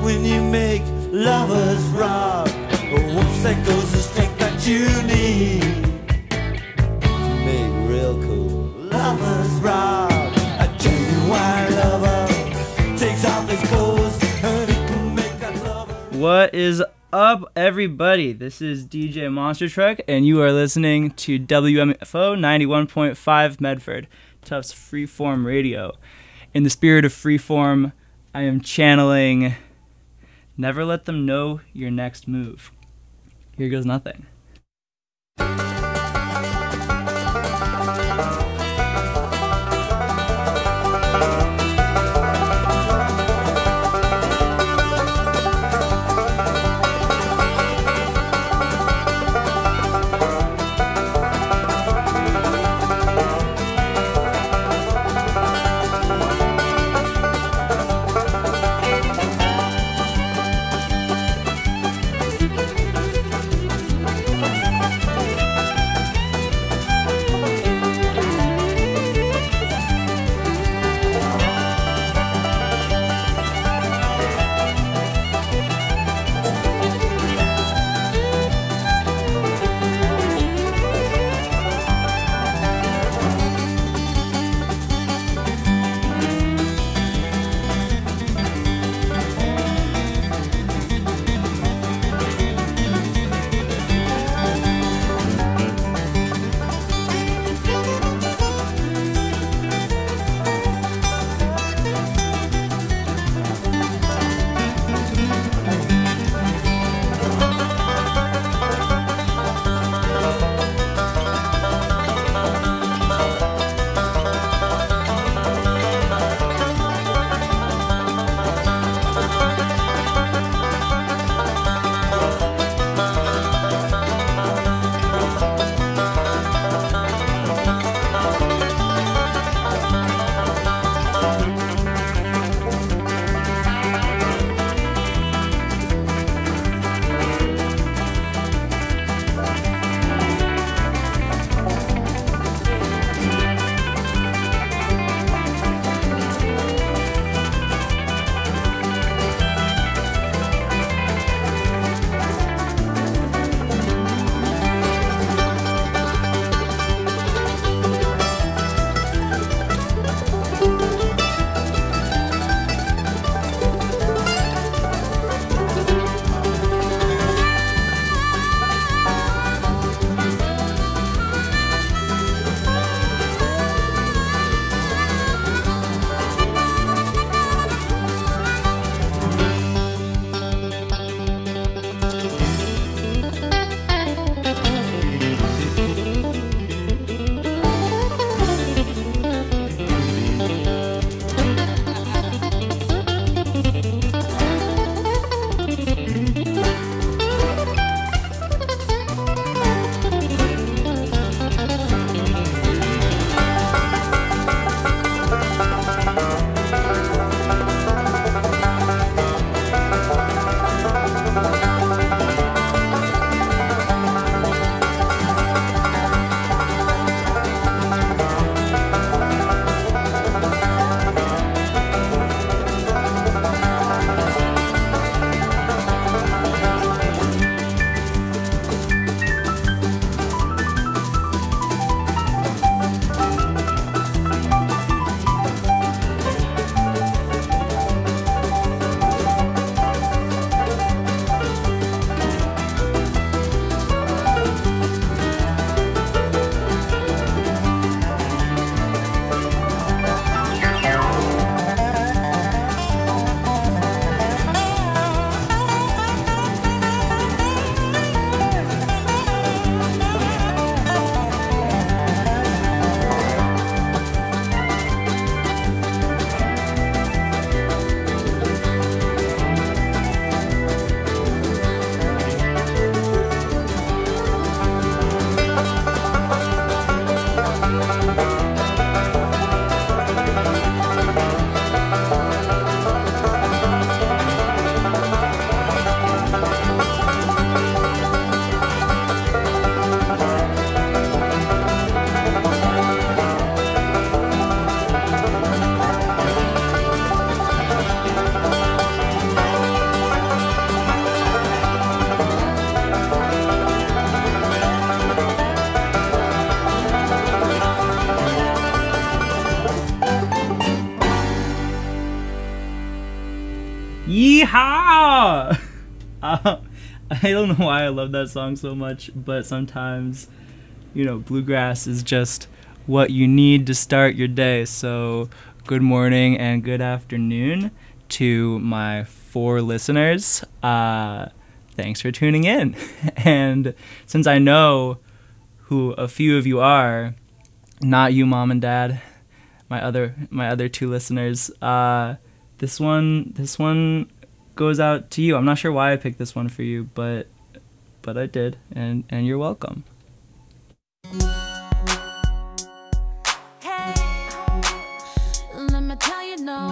when you make lovers rock. Whoops, there goes the strength that you need to make real cool lovers rock. A genuine lover takes off his clothes and he can make that lover. What is up, everybody? This is DJ Monster Truck, and you are listening to WMFO 91.5 Medford, Tufts Freeform Radio. In the spirit of freeform, I am channeling Never Let Them Know Your Next Move. Here goes nothing. Yeehaw! I don't know why I love that song so much, but sometimes, bluegrass is just what you need to start your day. So, good morning and good afternoon to my 4 listeners. Thanks for tuning in. And since I know who a few of you are, not you, Mom and Dad, my other 2 listeners, this one goes out to you. I'm not sure why I picked this one for you, but I did, and you're welcome. Hey, let me tell you no.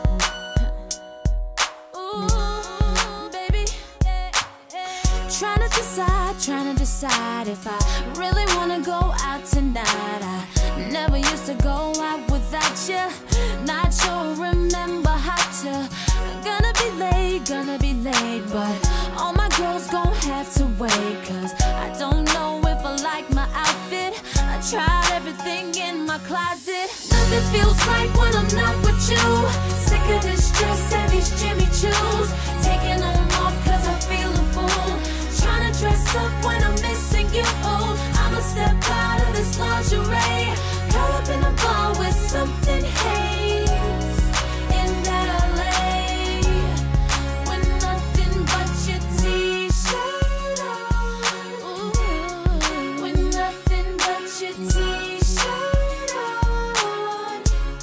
Ooh, baby. Trying to decide if I really wanna go out tonight. I never used to go out without you. Not sure, remember how to. Gonna be late, but all my girls gon' have to wait, cause I don't know if I like my outfit. I tried everything in my closet. Nothing feels right when I'm not with you. Sick of this dress and these Jimmy Choos. Taking them off cause I feel a fool. Trying to dress up when I'm missing you. I'ma step out of this lingerie. Curl up in a ball with something haze. In that LA, with nothing but your t-shirt on. Ooh, with nothing but your t-shirt on.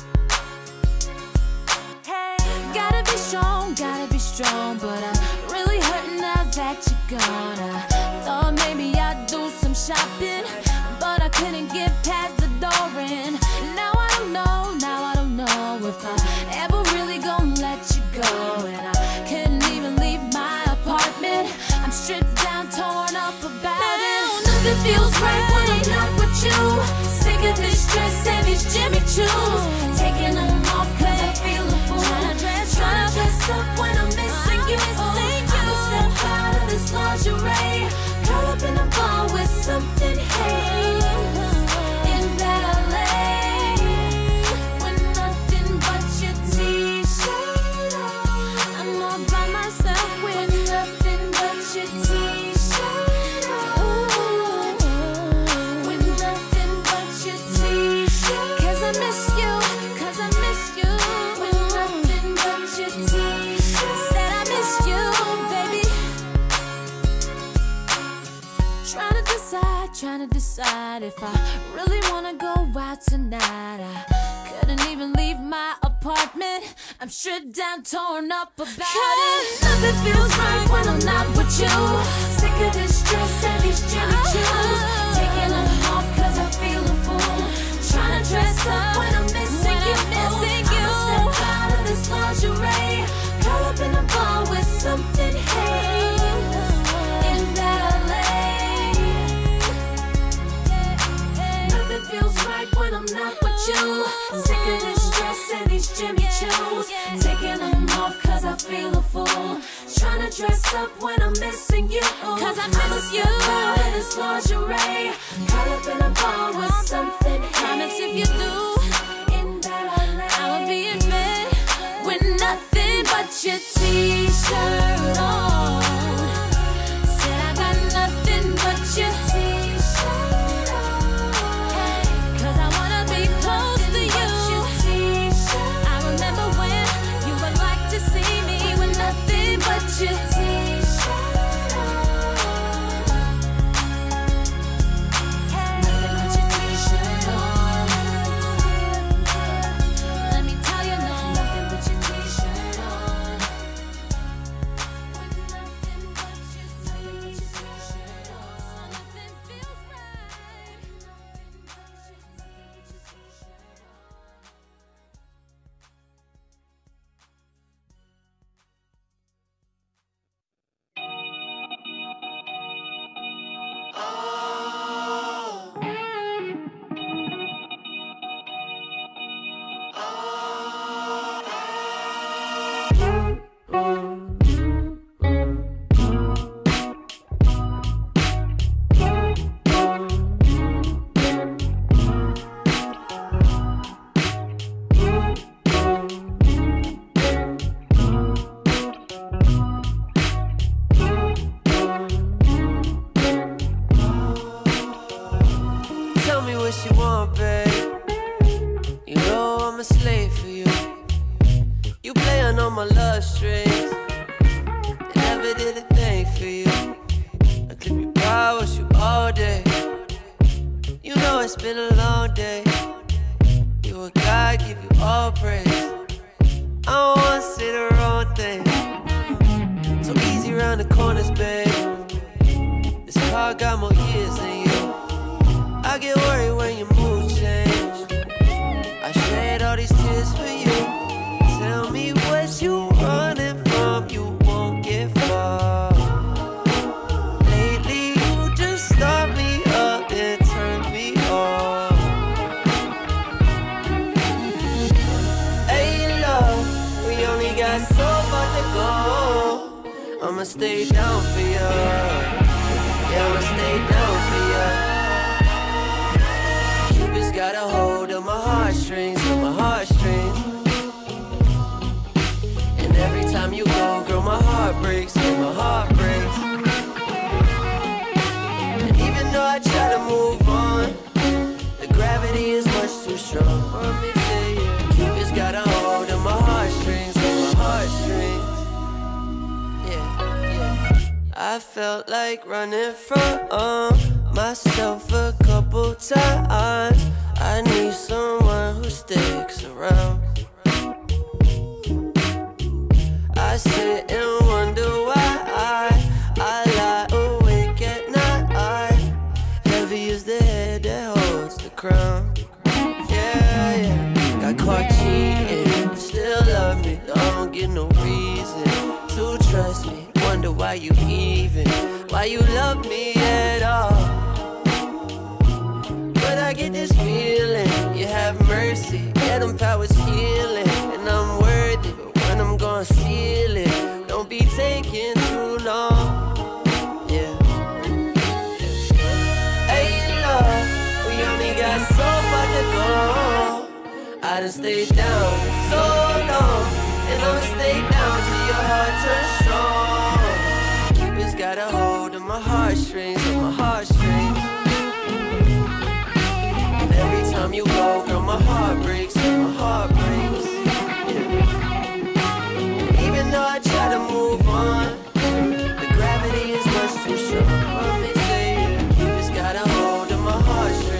Hey, gotta be strong, but I'm really hurting now that you're gone. I thought maybe I'd do some shopping, but I couldn't get past the door. And now I don't know if I ever really gonna let you go. And I couldn't even leave my apartment. I'm stripped down, torn up about it. Nothing feels right when I'm not with you. Sick of this dress and these Jimmy Choos. Taking them off cause I feel a fool. Trying to dress up when I'm missing you. I'ma step out of this lingerie. Curl up in a ball with something haze. In that LA, with nothing but your t-shirt on. I'm all by myself with nothing but your t-shirt on. With nothing but your t-shirt. Cause I miss you. With nothing but your t-shirt. Said I miss you, baby. Trying to decide if I really wanna go out tonight. I couldn't even leave my apartment. I'm stripped down, torn up about it. Nothing feels right when I'm not with you. Sick of this dress and these Jimmy Choos. Taking them off cause I feel a fool. Trying to dress up when I'm missing you. I'ma step out of this lingerie. Curl up in a ball with something haze. In that LA, feels right when I'm not with you. Sick of this dress and these Jimmy Choos. Taking them off cause I feel a fool. Trying to dress up when I'm missing you. Cause I miss you. Out in this lingerie. Curl up in a ball with something haze. Promise if you do, in that I will be in bed with nothing but your t-shirt on. Said I got nothing but your t-shirt. Your t-shirt on. Nothing but your t-shirt on. Let me tell you no. Nothing but your t-shirt on. it's been a long day. You a God, give you all praise. I don't wanna say the wrong thing. So easy around the corners, babe. This car got more years than you. I get worried when your mood change. I shed all these tears for you. Tell me what you running from, you won't get far. Lately you just start me up and turn me off. Hey love, we only got so far to go. I'ma stay down for you. Yeah, I'ma stay down for you. Cupid's got a hold of my heartstrings, And every time you go, girl, my heart breaks, my heart breaks. And even though I try to move on, the gravity is much too strong. Let me tell you, Cupid's got a hold of my heartstrings, I felt like running from myself a couple times. I need someone who sticks around. I sit and wonder why I lie awake at night. Heavy is the head that holds the crown. Yeah, yeah. Got caught cheating, still love me. Don't get no reason to trust me. Wonder why you love me at all. But I get this feeling, you have mercy, yeah, them powers healing. And I'm worthy, but when I'm gonna seal it, don't be taking too long, yeah. Hey love, we only got so far to go. I done stayed down so long, and I'ma stay down till your heart turns strong. Cupid's got a hold of my heartstrings, And every time you go, girl, my heart breaks, Yeah. And even though I try to move on, the gravity is much too strong. Let me say it, Cupid's got a hold of my heartstrings,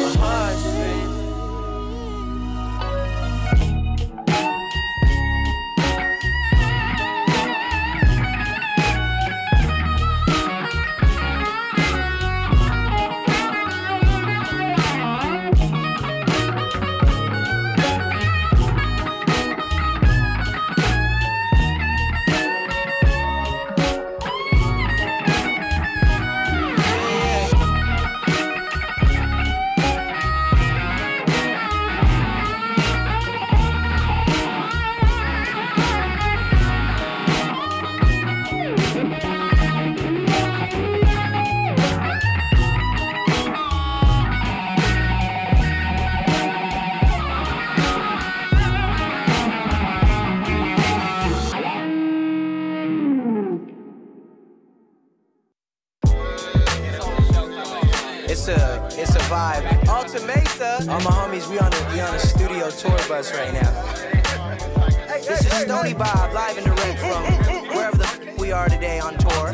It's a vibe. Alta Mesa. All my homies, we on a studio tour bus right now. This is Stony Bob, live and direct from wherever the we are today on tour.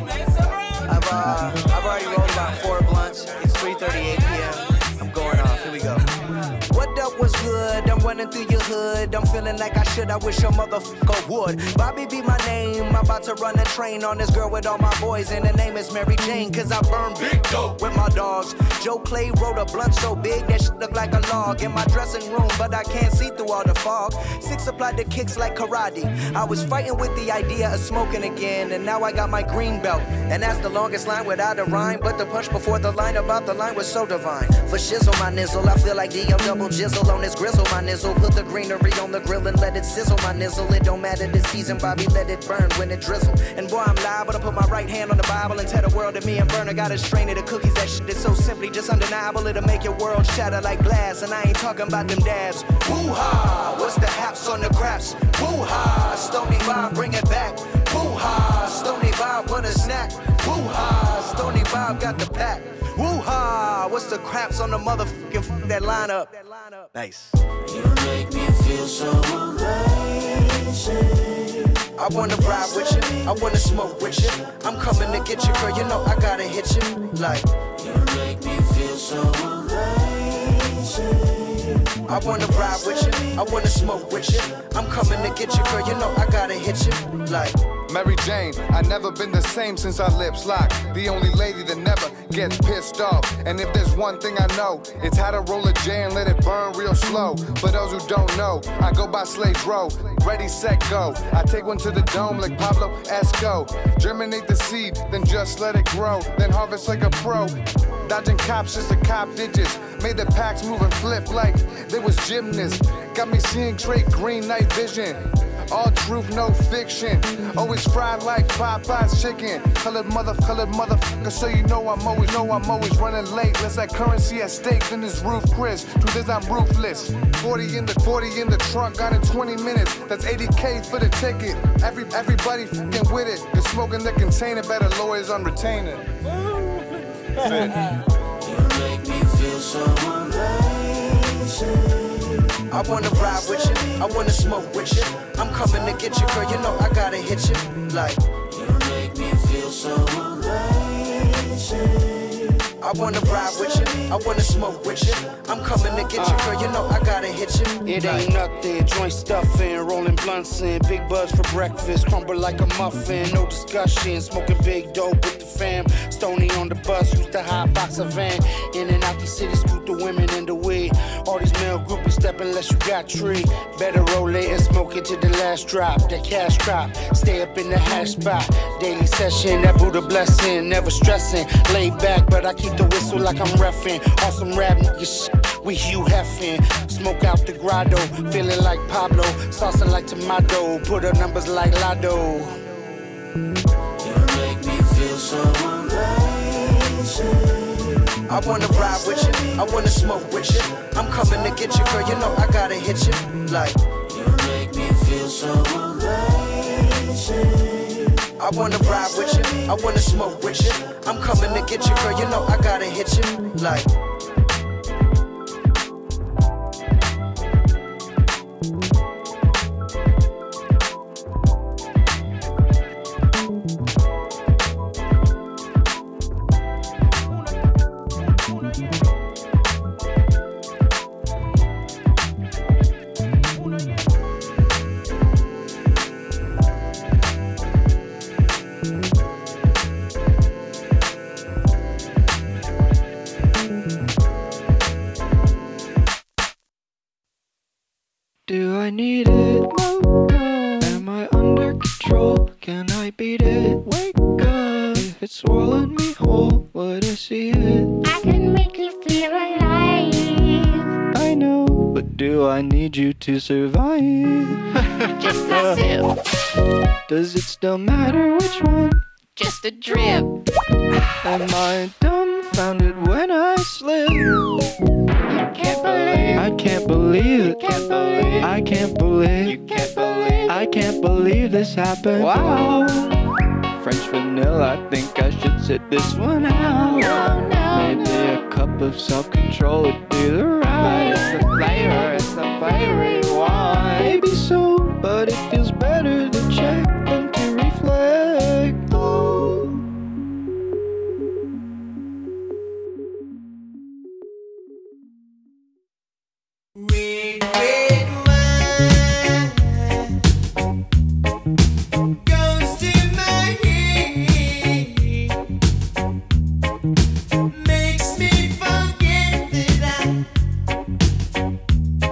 I've already rolled about 4 blunts. It's 3:38 p.m. I'm going off. Here we go. What up was good? I'm running through your hood. I'm feeling like I should. I wish your motherfucker would. Bobby be my name. I'm about to run a train on this girl with all my boys, and her name is Mary Jane. Cause I burn big dope with my dogs. Joe Clay wrote a blunt so big that shit look like a log in my dressing room, but I can't see through all the fog. 6 applied the kicks like karate. I was fighting with the idea of smoking again, and now I got my green belt. And that's the longest line without a rhyme, but the punch before the line about the line was so divine. For shizzle my nizzle, I feel like D.O. double jizzle on this grizzle my nizzle. Put the greenery on the grill and let it sizzle my nizzle. It don't matter the season, Bobby, let it burn when it drizzle. And boy, I'm liable to put my right hand on the Bible and tell the world that me and Burner got a strain of the cookies. That shit is so simply just undeniable. It'll make your world shatter like glass, and I ain't talking about them dabs. Woo-ha! What's the haps on the craps? Woo-ha! Stony Bob, bring it back. Woo-ha! Stony Bob, what a snack. Woo-ha! Stony Bob got the pack. Woo-ha! What's the craps on the motherfucking that lineup? Nice. You make me feel so amazing. I wanna ride with you, I wanna smoke with you. I'm coming to get you, girl, you know I gotta hit you. Like, you make me feel so amazing. I wanna ride with you, I wanna smoke with you. I'm coming to get you, girl, you know I gotta hit you. Like Mary Jane, I never been the same since our lips locked. The only lady that never gets pissed off. And if there's one thing I know, it's how to roll a J and let it burn real slow. For those who don't know, I go by Slade Row. Ready, set, go. I take one to the dome like Pablo Esco. Germinate the seed, then just let it grow. Then harvest like a pro. Dodging cops just to cop digits. Made the packs move and flip like they was gymnasts. Got me seeing Drake green night vision. All truth, no fiction. Always fried like Popeye's chicken. Colored motherfucker, so you know I'm always running late. Less that currency at stake than this roof Chris. Truth is I'm ruthless. 40 in the trunk, got in 20 minutes. That's 80K for the ticket. Everybody fucking with it. Cause smoking the container, better lawyers on retainer. You make me feel so amazing. I wanna ride with you, I wanna smoke with you. I'm coming to get you, girl, you know I gotta hit you. Like you make me feel so amazing. I wanna ride with you, I wanna smoke with you. I'm coming to get you, girl, you know I gotta hit you. It ain't nothing, joint stuffing, rolling blunts in, big buzz for breakfast, crumble like a muffin, no discussion, smoking big dope with the fam. Stony on the bus, used to hot box a van, in and out the city, scoot the women in the weed. All these male groupies step unless you got tree. Better roll it and smoke it to the last drop, that cash crop, stay up in the hash spot. Daily session, that Buddha blessing, never stressing, laid back, but I keep the whistle like I'm reffing. On some rap nigga shit, we Hugh Heffin. Smoke out the grotto, feeling like Pablo, salsa like tomato, put up numbers like Lotto. You make me feel so amazing. I wanna ride with you, I wanna smoke with you. I'm coming to get you, girl, you know I gotta hit you. Like you make me feel so amazing. I wanna ride with you, I wanna smoke with you. I'm coming to get you, girl, you know I gotta hit you. Like do I need it? Am I under control? Can I beat it? Wake up. If it's swallowing me whole, would I see it? I can make you feel alive. I know, but do I need you to survive? Just a sip, Does it still matter which one? just a drip. Am I dumbfounded when I slip? You can't believe, I can't believe it. can't believe, I can't believe. you can't believe. I can't believe this happened. Wow. French vanilla, I think I should sit this one out. No, no, Maybe no. a cup of self-control would be the right. It's the flavor you want. Maybe so, but it feels better to check than to reflect. Oh. Red, red wine goes to my head, makes me forget that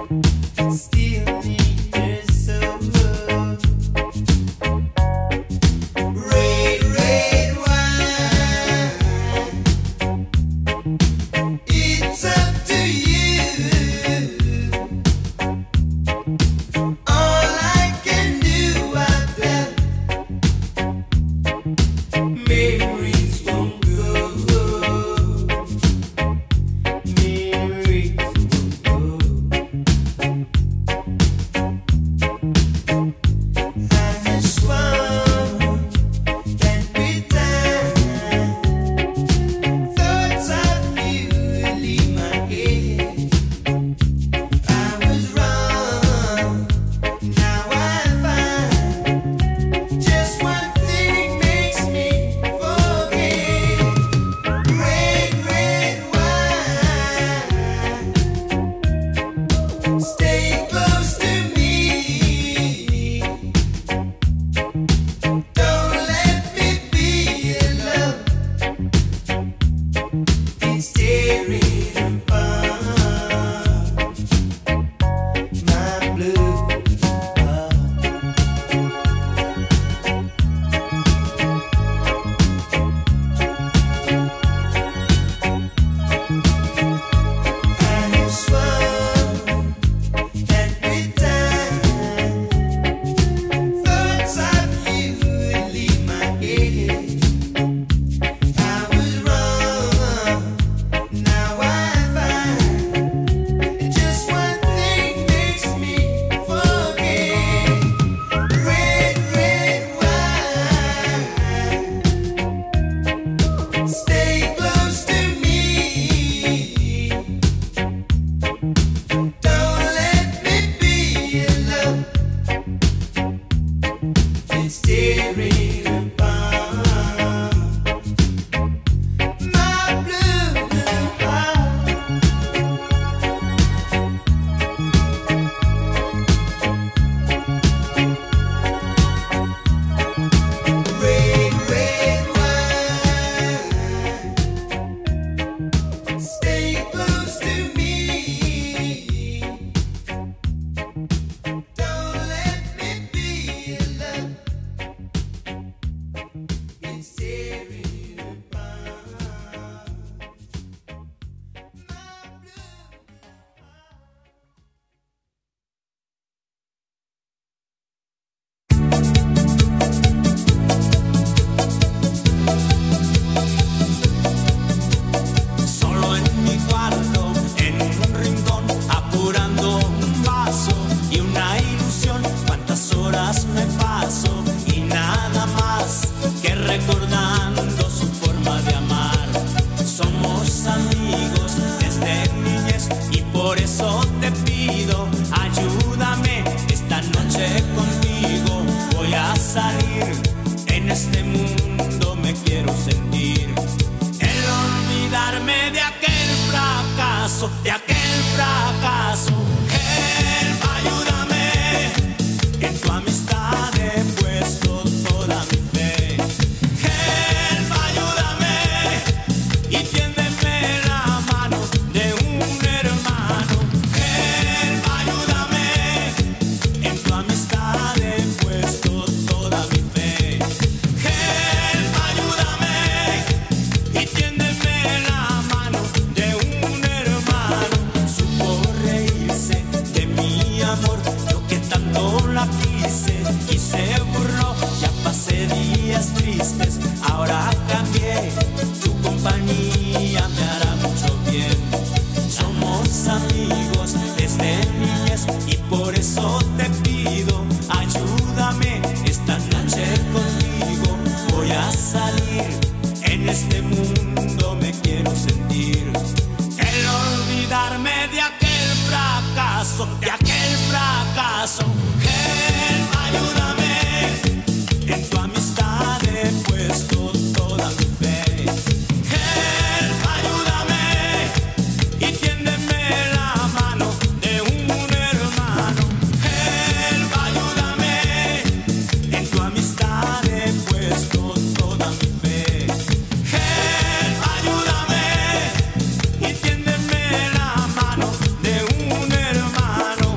más que recordando su forma de amar. Somos amigos desde niñez y por eso te pido, ayúdame esta noche contigo. Voy a salir, en este mundo me quiero sentir. El olvidarme de aquel fracaso, de aquel fracaso. Help, ayúdame, en tu amistad he puesto toda mi fe. Help, ayúdame y tiéndeme la mano de un hermano. Help, ayúdame, en tu amistad he puesto toda mi fe. Help, ayúdame y tiéndeme la mano de un hermano. Supo reírse de mi amor, lo que tanto la quise, y se burló. Ya pasé días tristes, ahora cambié, tu compañía me hará mucho bien. Somos amigos desde niñez y por eso te pido, ayúdame esta noche conmigo. Voy a salir, en este mundo me quiero sentir. El olvidarme de aquel fracaso, de aquel fracaso. Help, ayúdame, en tu amistad he puesto toda mi fe. Help, ayúdame y tiéndeme la mano de un hermano. Help, ayúdame, en tu amistad he puesto toda mi fe. Help, ayúdame y tiéndeme la mano de un hermano.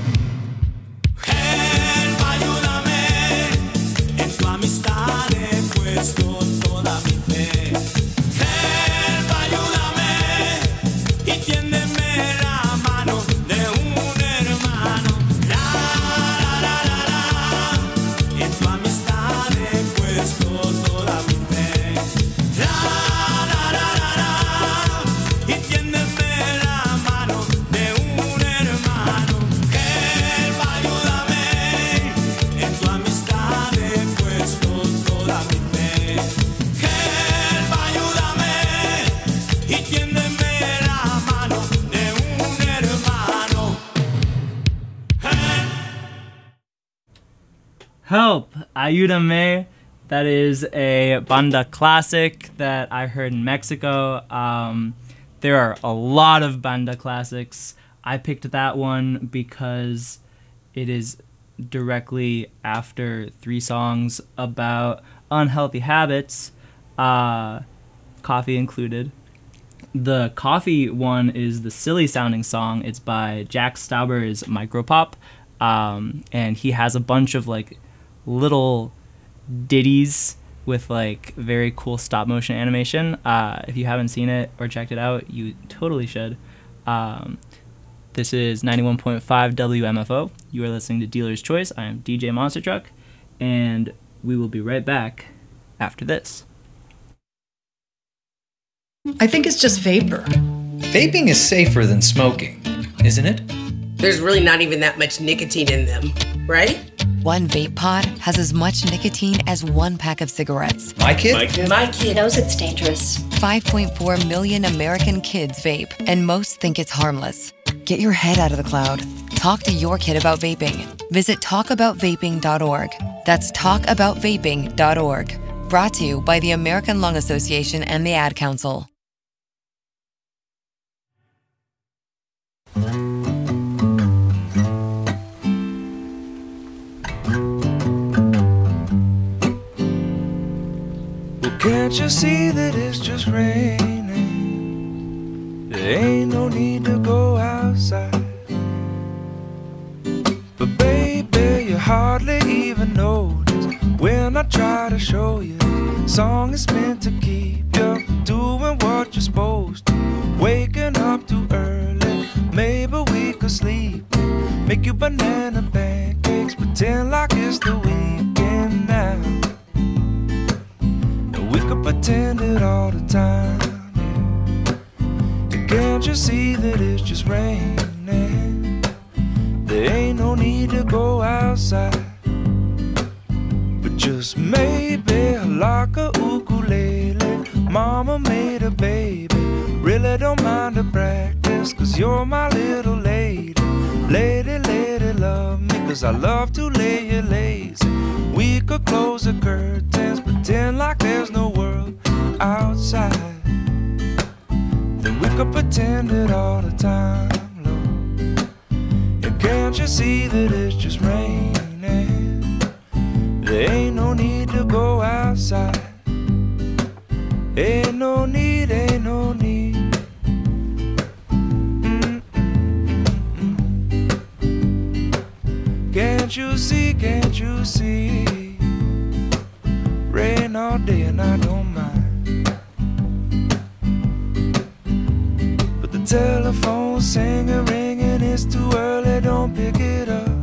Help, ayúdame, en tu amistad he puesto toda mi fe. Help, ayúdame y tiéndeme la mano de un hermano. La, la, la, la, en tu amistad he puesto toda mi fe. La, la, la, la, la, y tiéndeme la mano de un hermano. Help, ayúdame, en tu amistad he puesto toda mi fe. Help, ayúdame y tiéndeme la mano de un hermano. Help, Ayúdame. That is a banda classic that I heard in Mexico. There are a lot of banda classics. I picked that one because it is directly after 3 songs about unhealthy habits, coffee included. The coffee one is the silly sounding song. It's by Jack Stauber's Micropop, and he has a bunch of like little ditties with like very cool stop motion animation. If you haven't seen it or checked it out, you totally should. This is 91.5 WMFO. You are listening to Dealer's Choice. I am DJ Monster Truck, and we will be right back after this. I think it's just vapor. Vaping is safer than smoking, isn't it? There's really not even that much nicotine in them, right? One vape pod has as much nicotine as 1 pack of cigarettes. My kid knows it's dangerous. 5.4 million American kids vape, and most think it's harmless. Get your head out of the cloud. Talk to your kid about vaping. Visit talkaboutvaping.org. That's talkaboutvaping.org. Brought to you by the American Lung Association and the Ad Council. Can't you see that it's just raining? There ain't no need to go outside. But baby, you hardly even notice when I try to show you. Song is meant to keep you from doing what you're supposed to. Waking up too early, maybe we could sleep. Make you banana pancakes, pretend like it's the weekend now. We could pretend it all the time, yeah. And can't you see that it's just raining? There ain't no need to go outside, but Just maybe like a ukulele. Mama made a baby. Really don't mind the practice, 'cause you're my little lady. Lady, lady, love me, 'cause I love to lay you lazy. We could close the curtains, pretend like there's no world outside. Then we could pretend it all the time, Lord. And can't you see that it's just raining? There ain't no need to go outside. Ain't no need, ain't no need. Can't you see, can't you see? Rain all day and I don't mind. But the telephone's singing, ringing, it's too early, don't pick it up.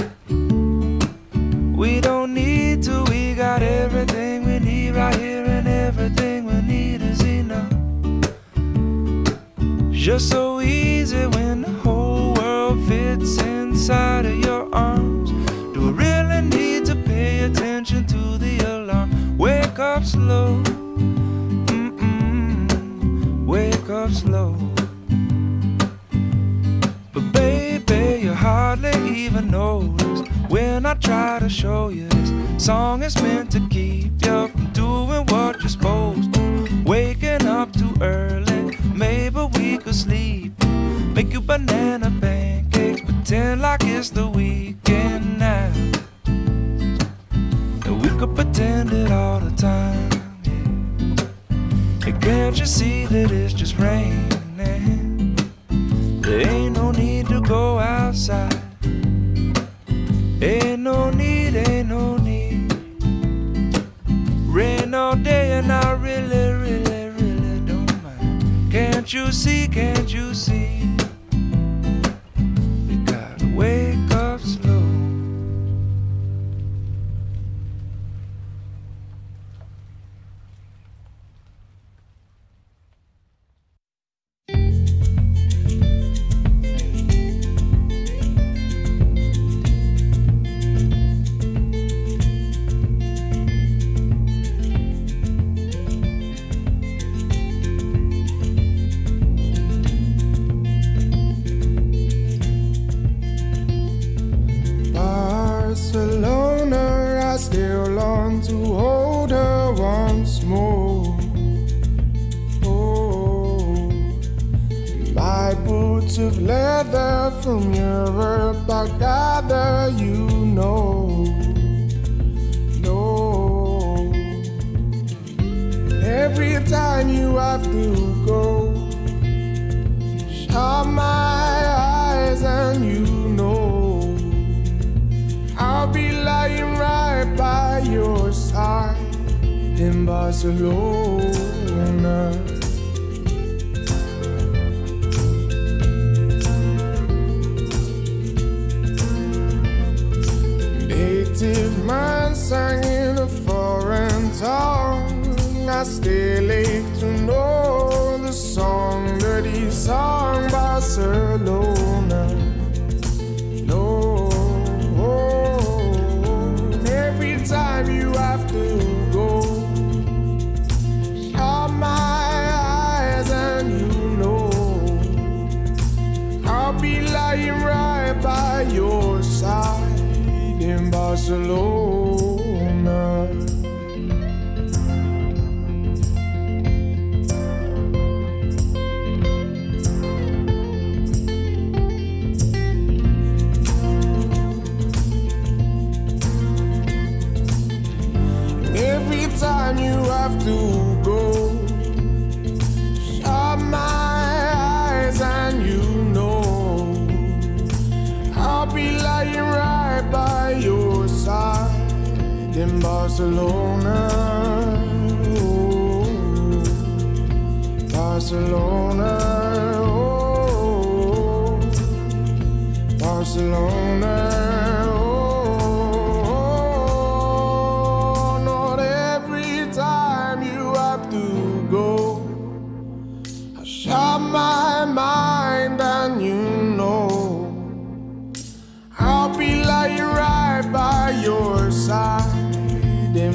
We don't need to, we got everything we need right here, and everything we need is enough. Just so easy when the whole world fits inside of your arms. Do we really need to pay attention to the alarm? Wake up slow, wake up slow. But baby, you hardly even notice when I try to show you this song is meant to keep you from doing what you're supposed to. Waking up too early, maybe we could sleep. Make you banana pancakes, pretend like it's the weekend now. And we could pretend it all the time, yeah. And can't you see that it's just raining? There ain't no need to go outside. Ain't no need, ain't no need. Rain all day and I really, really, really don't mind. Can't you see, can't you see? You gotta wake up slow. Barcelona, I still long to hold her once more. Oh, my boots of leather from Europe, I gather you know. No, every time you have to go, shut my eyes and you know I'll be lying right by your side in Barcelona. Native man sang in a foreign tongue. I still ache to know the song that he sung, Barcelona. No, every time you have to go, shut my eyes and you know I'll be lying right by your side in Barcelona. Every time you have to go, shut my eyes and you know I'll be lying right by your side in Barcelona. Oh, Barcelona, oh, Barcelona. My mind and you know I'll be lying right by your side in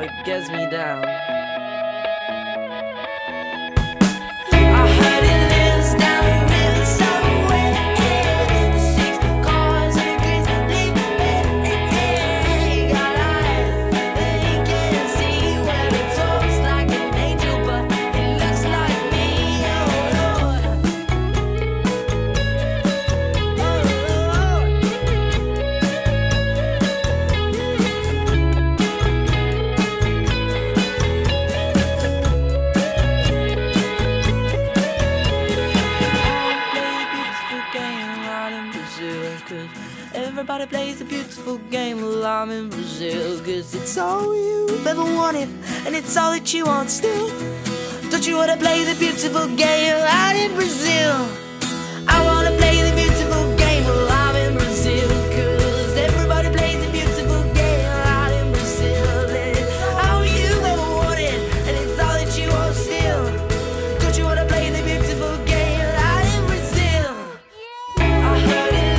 it gets me down. Everybody plays a beautiful game while I'm in Brazil. Cause it's all you've ever wanted, and it's all that you want still. Don't you wanna play the beautiful game out in Brazil? I wanna play the beautiful game while I'm in Brazil. Cause everybody plays the beautiful game out in Brazil. And it's all you've ever wanted, and it's all that you want still. Don't you wanna play the beautiful game out in Brazil? I heard it.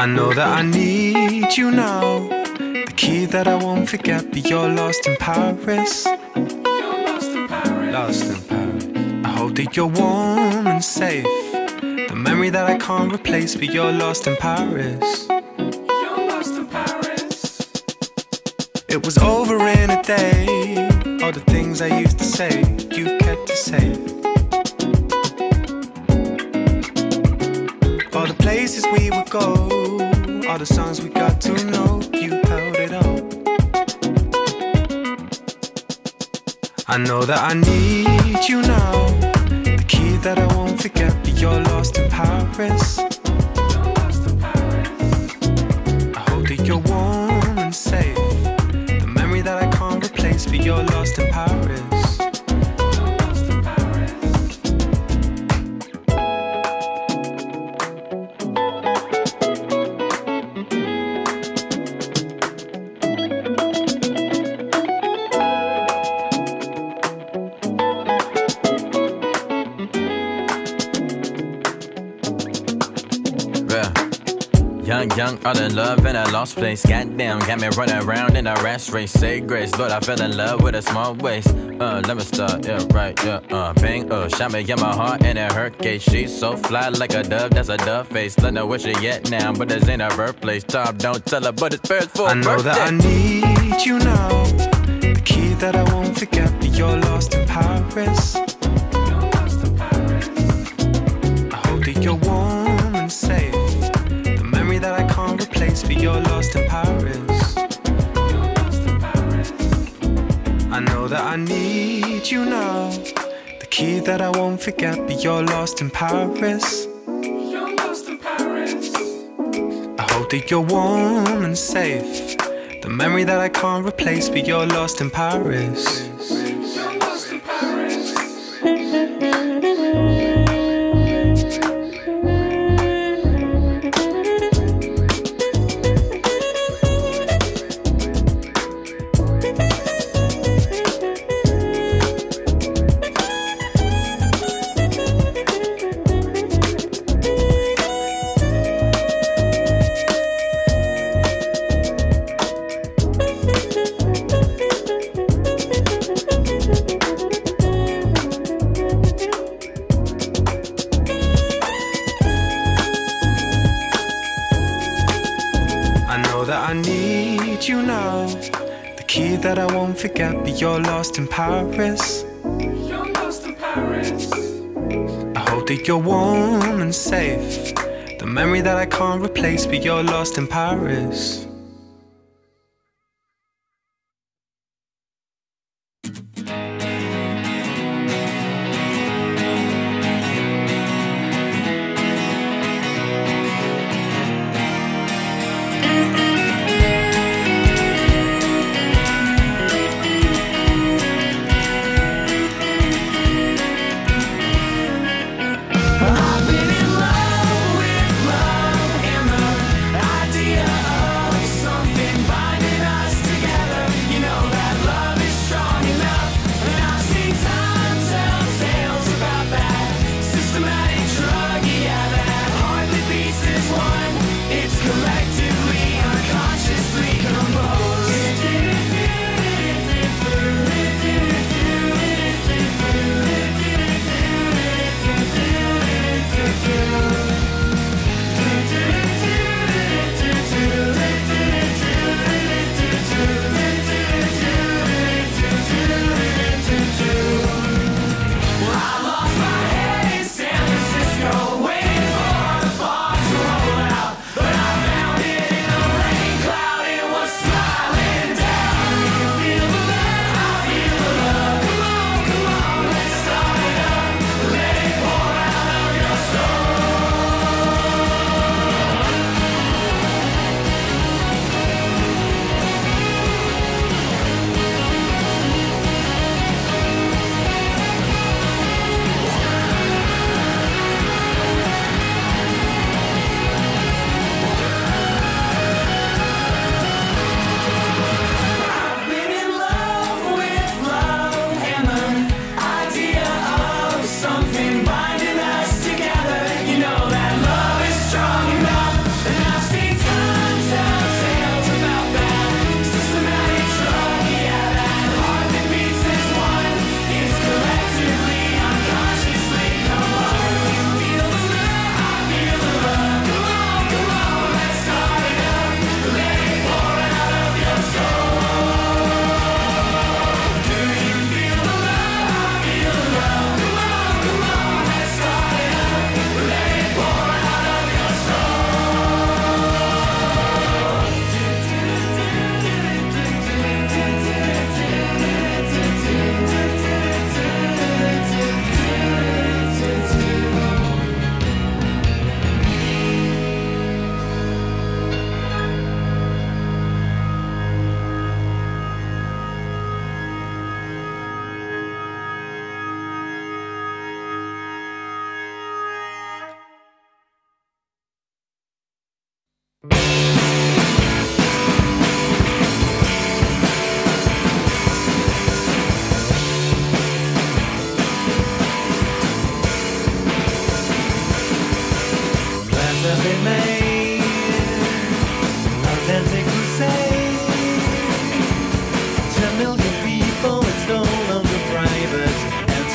I know that I need you now. The key that I won't forget, but you're lost in Paris. You're lost in Paris. Lost in Paris. I hope that you're warm and safe. The memory that I can't replace, but you're lost in Paris. You're lost in Paris. It was over in a day. All the things I used to say, you kept to say. All the places we would go, all the songs we got to know, you held it all. I know that I need you now. The key that I won't forget, but you're lost in Paris. You're lost in Paris. I hope that you're warm and safe. The memory that I can't replace, but you're lost in Paris. Young, all in love in a lost place. Goddamn, got me running around in a rat race. Say grace, Lord, I fell in love with a small waist. Let me start, yeah, right, yeah, bang, shot me in my heart and it hurt case. She's so fly like a dove, that's a dove face. Let know where she at now, but this ain't her birthplace. Tom, don't tell her, but it's first for I know birthday. that I need you now. The key that I won't forget, but you're lost in Paris. You're lost in Paris. I hope that you're warm and safe. That I can't replace, but you're lost in Paris. You're lost in Paris. I know that I need you now. The key that I won't forget, but you're lost in Paris. You're lost in Paris. I hope that you're warm and safe. The memory that I can't replace, but you're lost in Paris. You're lost in Paris. I need you now. The key that I won't forget, but you're lost in Paris. You're lost in Paris. I hope that you're warm and safe. The memory that I can't replace, but you're lost in Paris. I've been in love with love and the idea of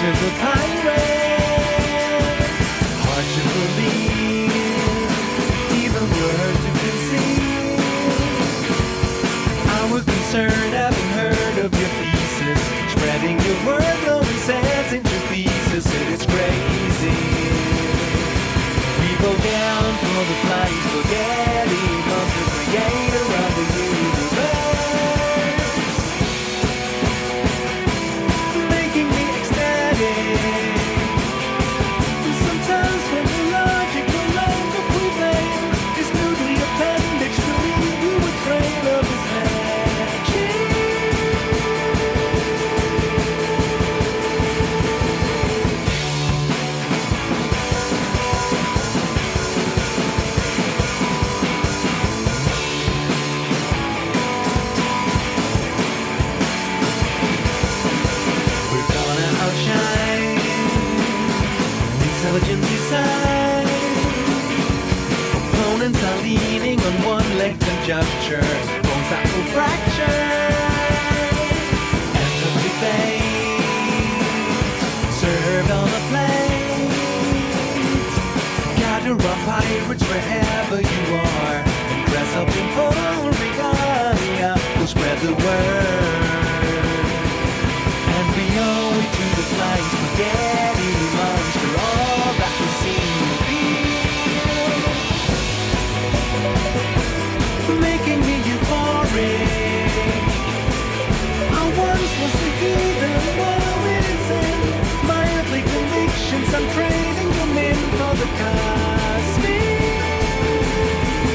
to the pirate. Hard to believe, even words to conceive. Our concern, having heard of your thesis, spreading your word only sends into pieces, and it's crazy. We bow down for the flying spaghetti monster, creator of the universe, making me ecstatic. Sometimes when the logic no longer prevail, this noodly appendix will leave you a trail of his magic. We're gonna outshine intelligent design. Opponents are leaning on one leg conjecture, bones that will fracture. End of debate, served on a plate. Gather up pirates wherever you are, and dress up in full regalia. We'll spread the word, and be on way to the flying spaghetti monster. All that we see and feel, making me euphoric. I once was a heathen, now it's in my earthly convictions. I'm trading them in for the cosmic.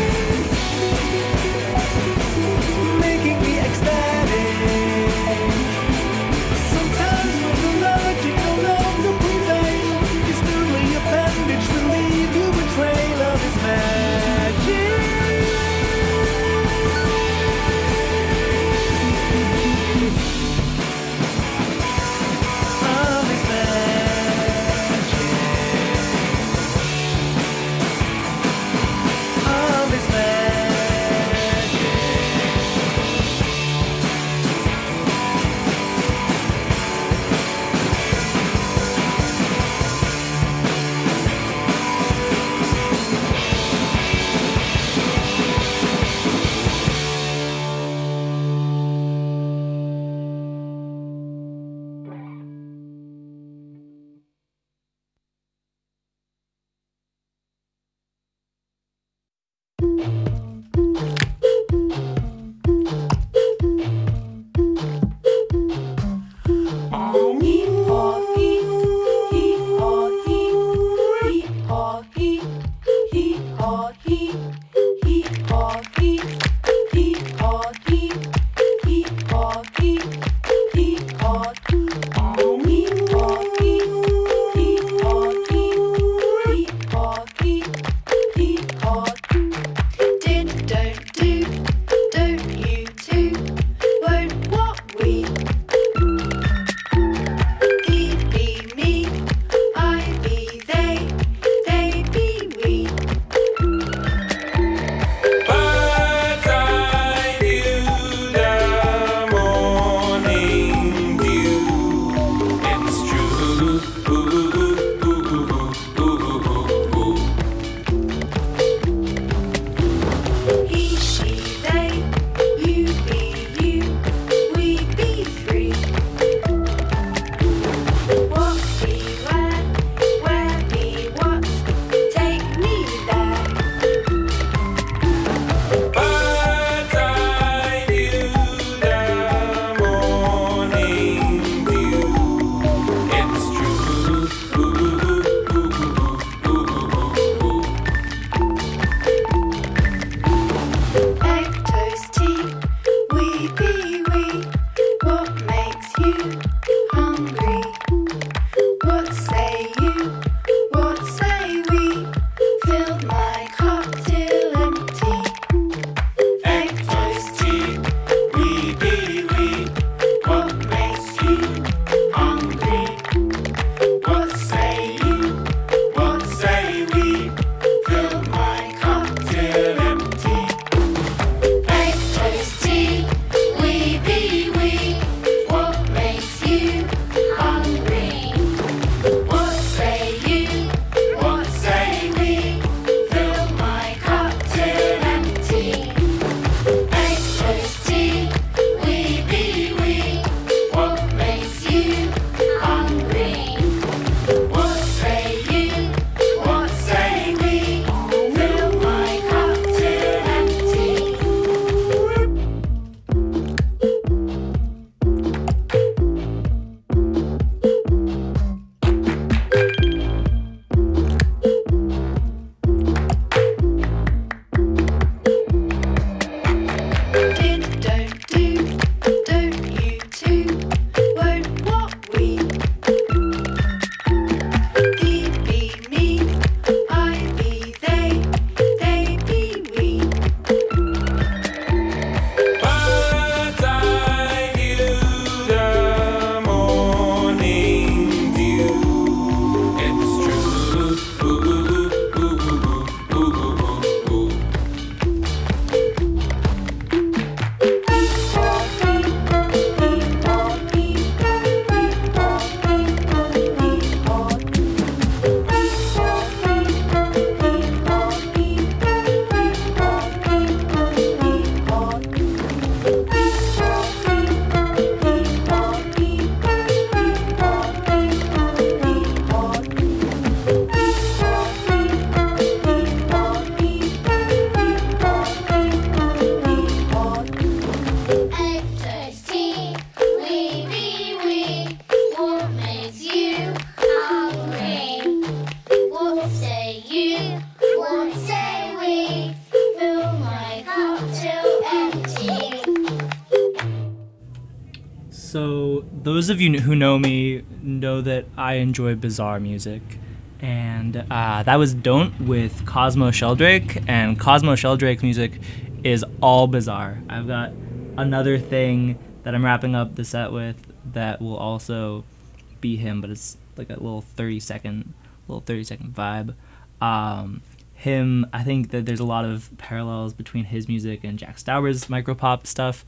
those of you who know me know that I enjoy bizarre music. And that was Don't with Cosmo Sheldrake. And Cosmo Sheldrake's music is all bizarre. I've got another thing that I'm wrapping up the set with that will also be him, but it's like a little 30-second vibe. Him, I think that there's a lot of parallels between his music and Jack Stauber's micropop stuff.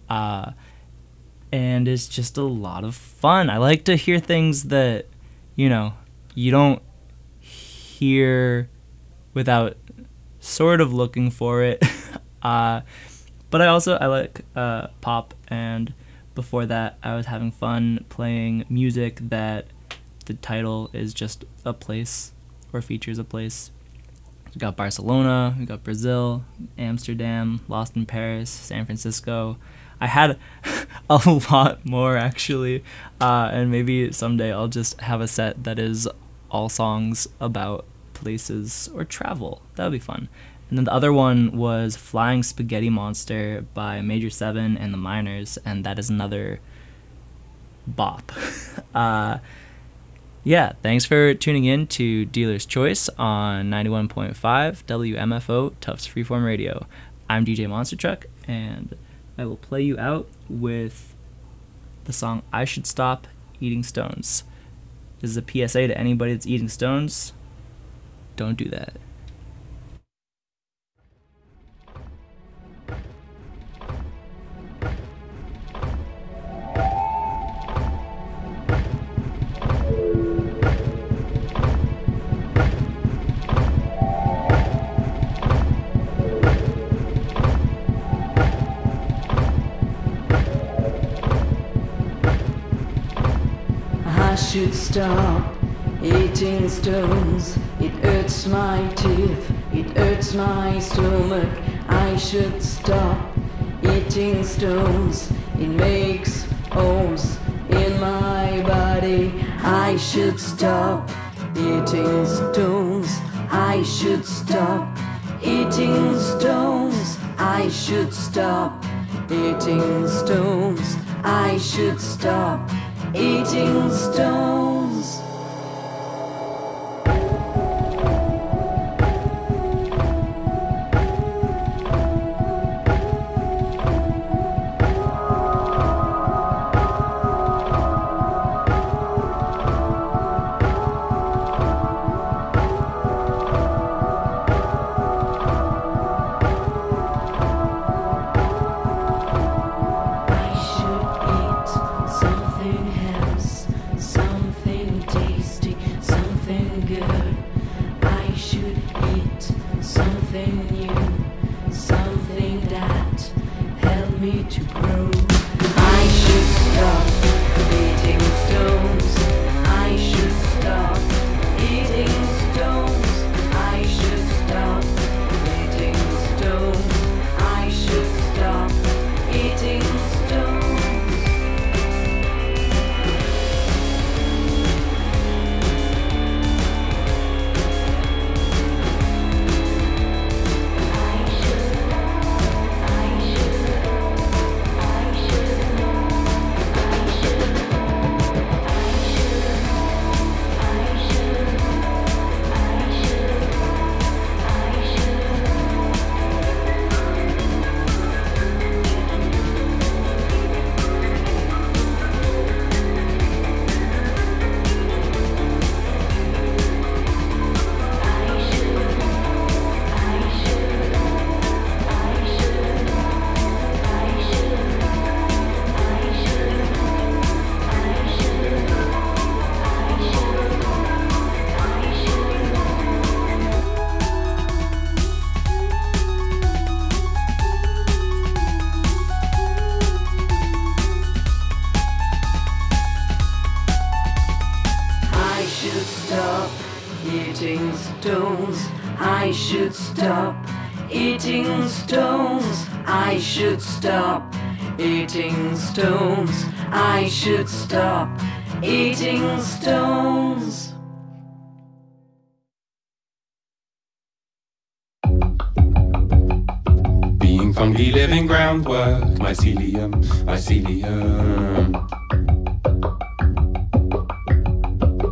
And it's just a lot of fun. I like to hear things that, you know, you don't hear without sort of looking for it. But I like pop, and before that I was having fun playing music that the title is just a place or features a place. We got Barcelona, we got Brazil, Amsterdam, Lost in Paris, San Francisco. I had a lot more actually, and maybe someday I'll just have a set that is all songs about places or travel. That would be fun. And then the other one was Flying Spaghetti Monster by Major 7 and the Miners, and that is another bop. Yeah, thanks for tuning in to Dealer's Choice on 91.5 WMFO Tufts Freeform Radio. I'm DJ Monster Truck, and I will play you out with the song I Should Stop Eating Stones. This is a PSA to anybody that's eating stones. Don't do that. I should stop eating stones. It hurts my teeth, it hurts my stomach. I should stop eating stones. It makes holes in my body. I should stop eating stones. I should stop eating stones. I should stop eating stones. I should stop eating stones. I should stop eating stones. I should stop eating stones. I should stop eating stones. Being fungi living groundwork, mycelium, mycelium.